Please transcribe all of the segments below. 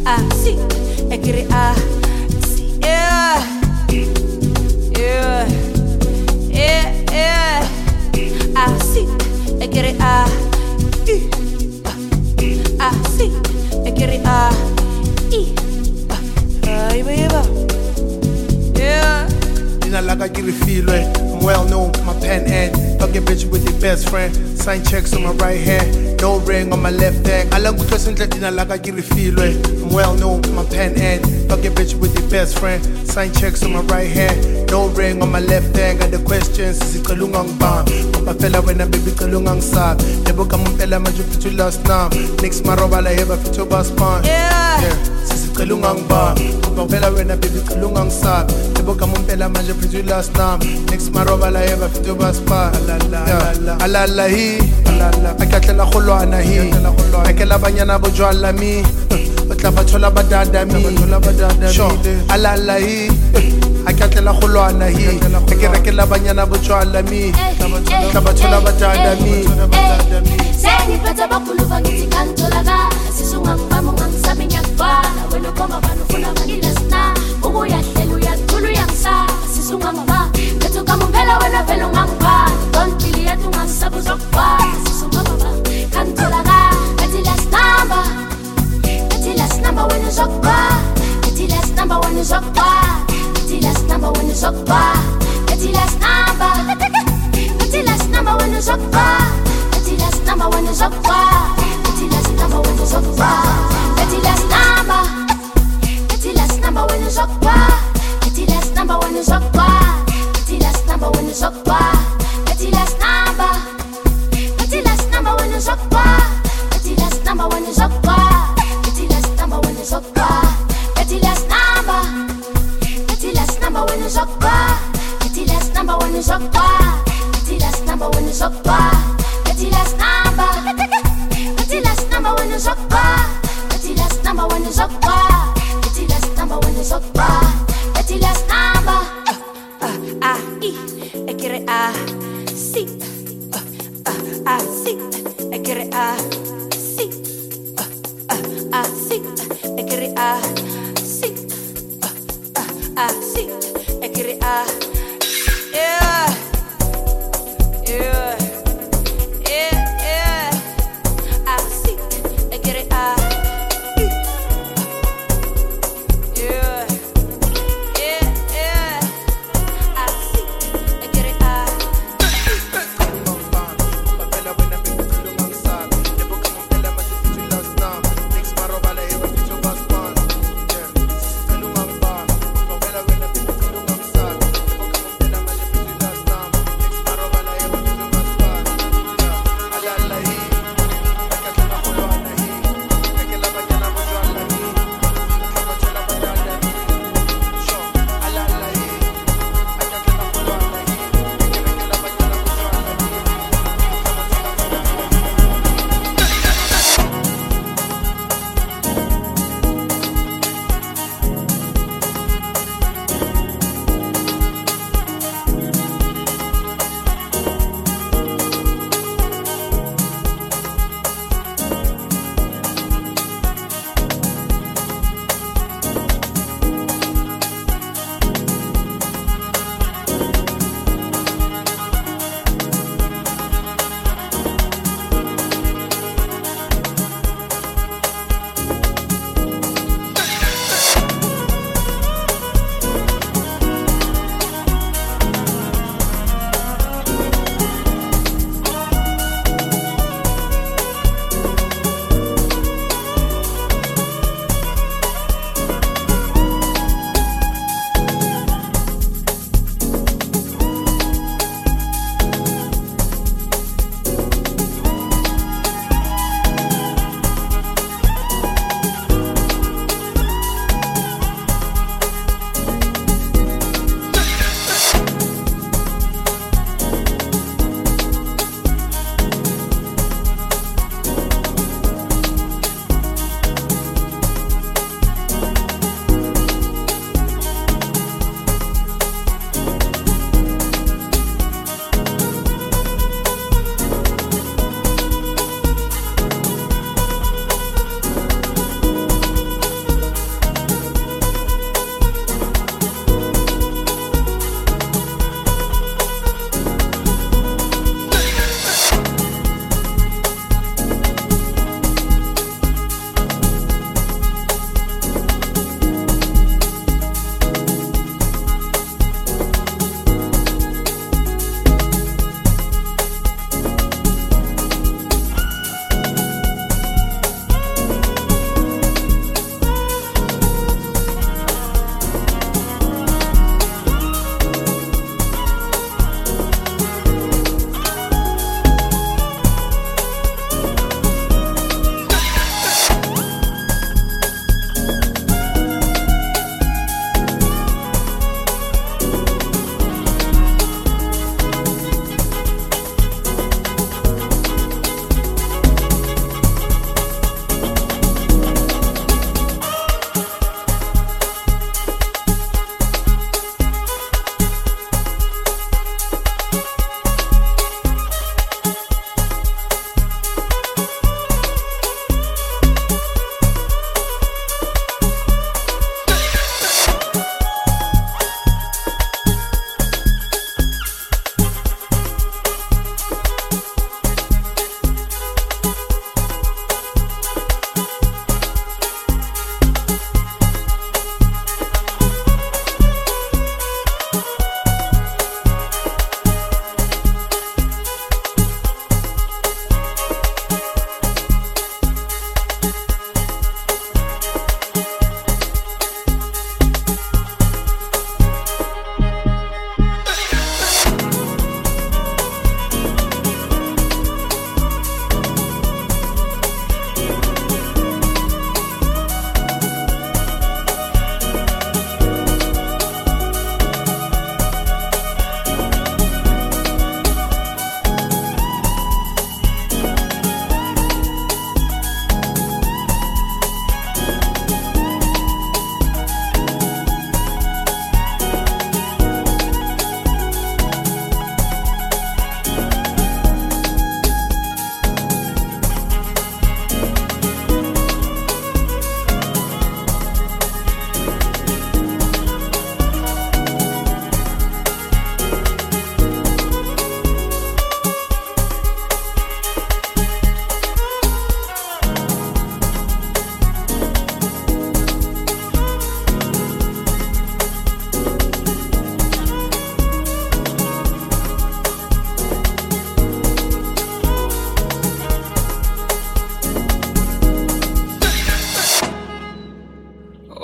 Así, es que así, yeah, yeah, yeah, yeah. Así, es que así, es que ay, baby, yeah. Like I get a feel it. I'm well known, my pen and fuck a bitch with your best friend. Sign checks on my right hand, no ring on my left hand. I love to like I get a feel it. I'm well known, my pen and fuck a bitch with your best friend. Sign checks on my right hand, no ring on my left hand. Got the questions, is it kalungang ba? Papa fella when a baby kalungang sa. Nebo kamumpela majupi to last now. Next maroba la heba fito bas pan. Yeah. Kalungang ba, papa when a baby kalungang sa. Nebo kamumpela majupi to last now. Next maroba la heba fito bas pan. Alala hi, akatlela kholwana hi. Akela banyana bojwala mi. Otla bathola badada mi. Sure, alala hi. Akatlela kholwana hi. Akerekela banyana bojwala mi. Otla bathola badada mi. Seni pata bakuluva ngithi kantolaga sisunga ngibamo ngisabe ngiyakubhala wena koma bani ufuna mangilasna ukuyahlela uyathula uyangisa sisunga mama bethu kamumbela wena vela ungangibhala don't feel yethu ungasabe uzokubhala sisunga mama kantolaga ethi last number when uzokubhala ethi last number when uzokubhala ethi last number when uzokubhala ethi last number when uzokubhala number one is up far. Betty last number one is up far. Betty last number one is up far. Betty last number one is up far. Betty last number one is up far. Betty last number one is up far. Betty last number one is up far. Betty last number one is up far. Betty last number one is up far. Betty last number one is up far. Betty last number one is up far. Betty last number one is up far. Betty last number one is up far. Betty last number one is up far. Betty last number. I quiere sí. Así, I quiere sí. Así, I quiere sí. Así, I quiere yeah. Yeah.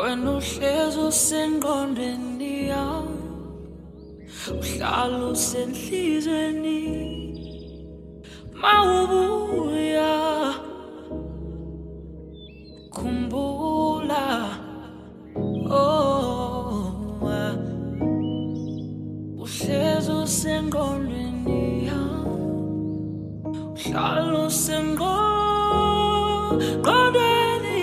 wena uhlezi usengqondweni yami uhlala usenhlizweni mawubuya khumbula uhlezi usengqondweni yami uhlala usengqondweni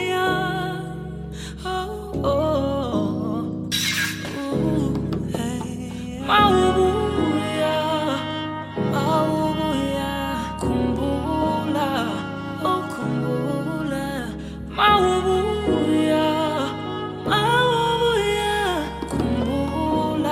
yami mawubuya khumbula khumbula mawubuya khumbula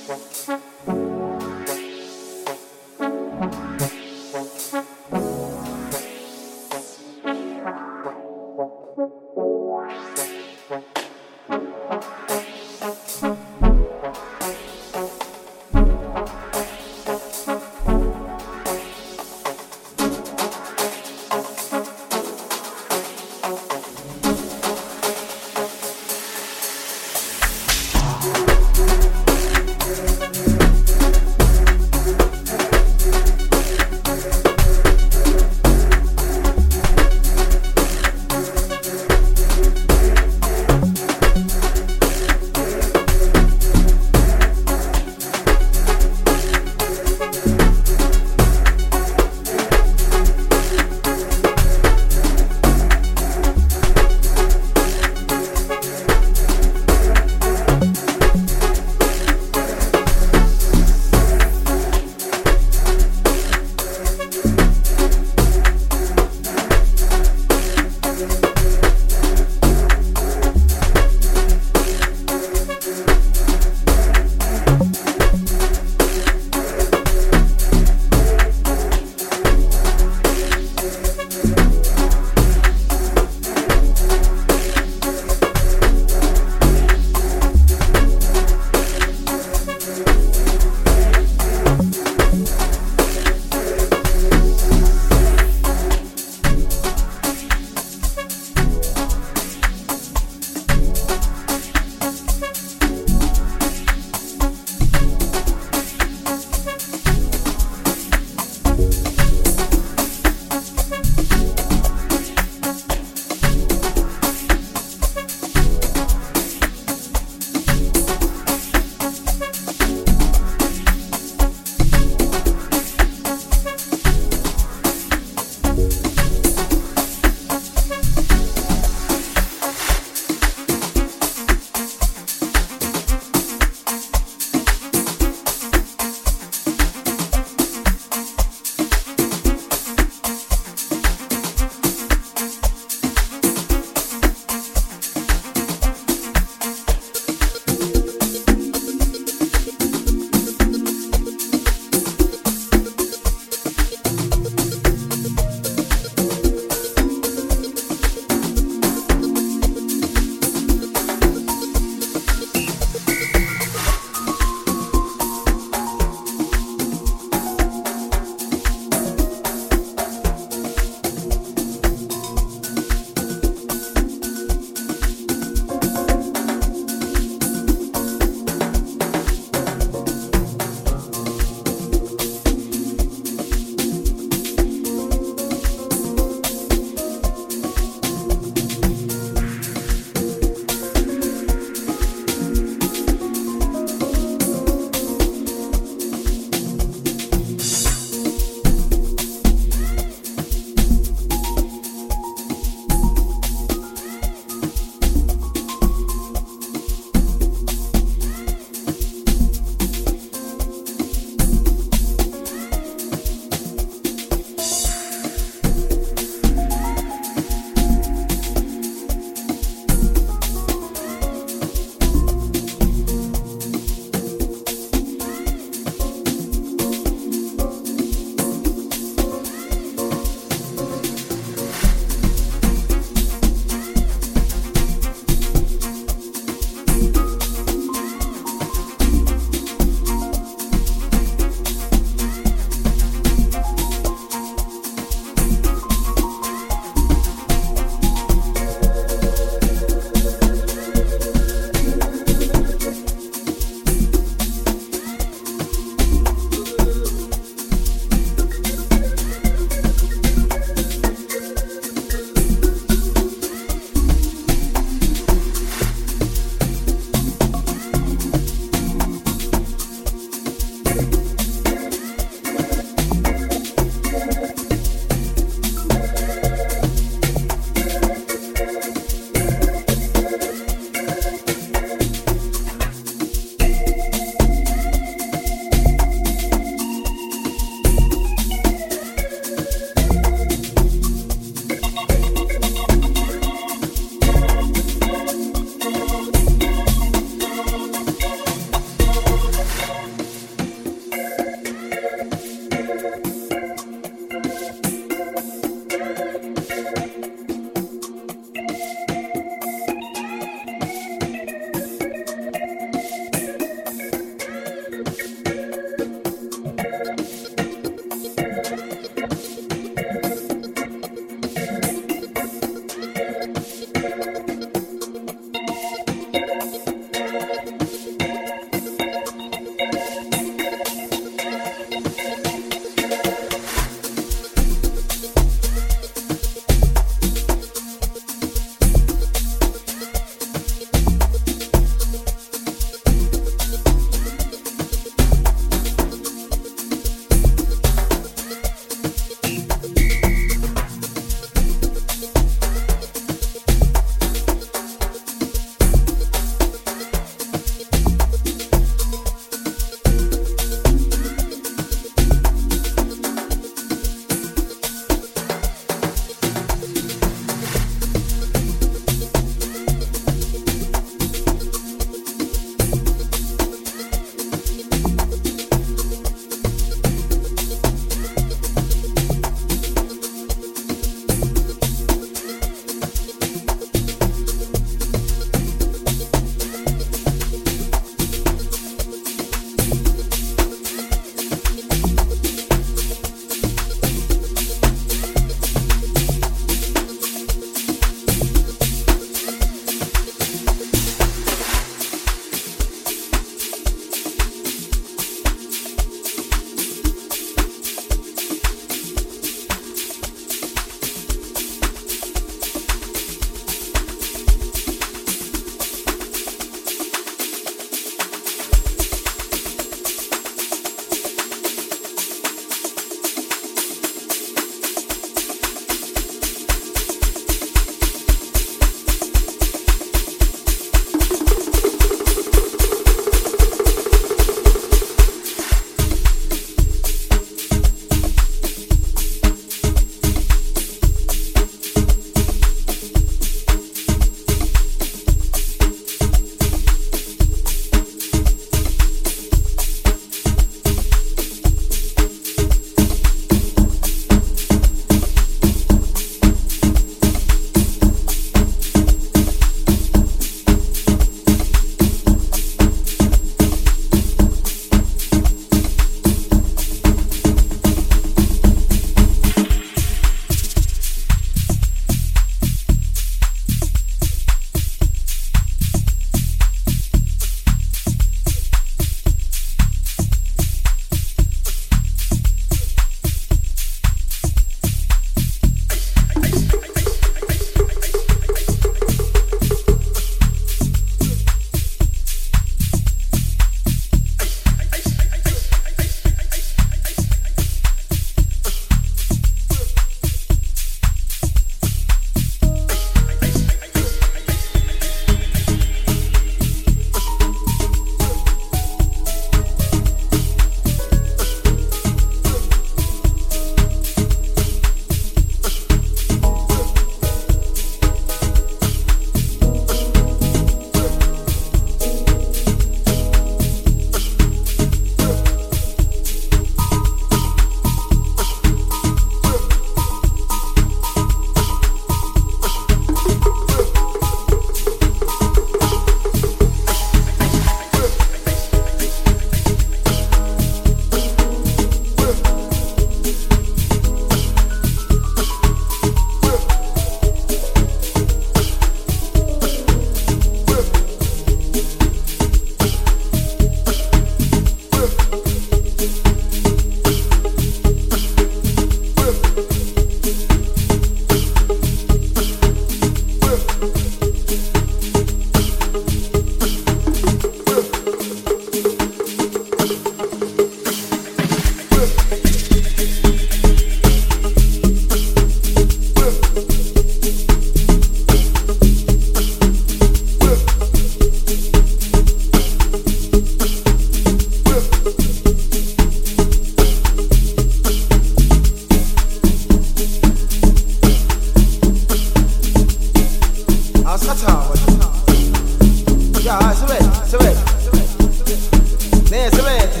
sebethe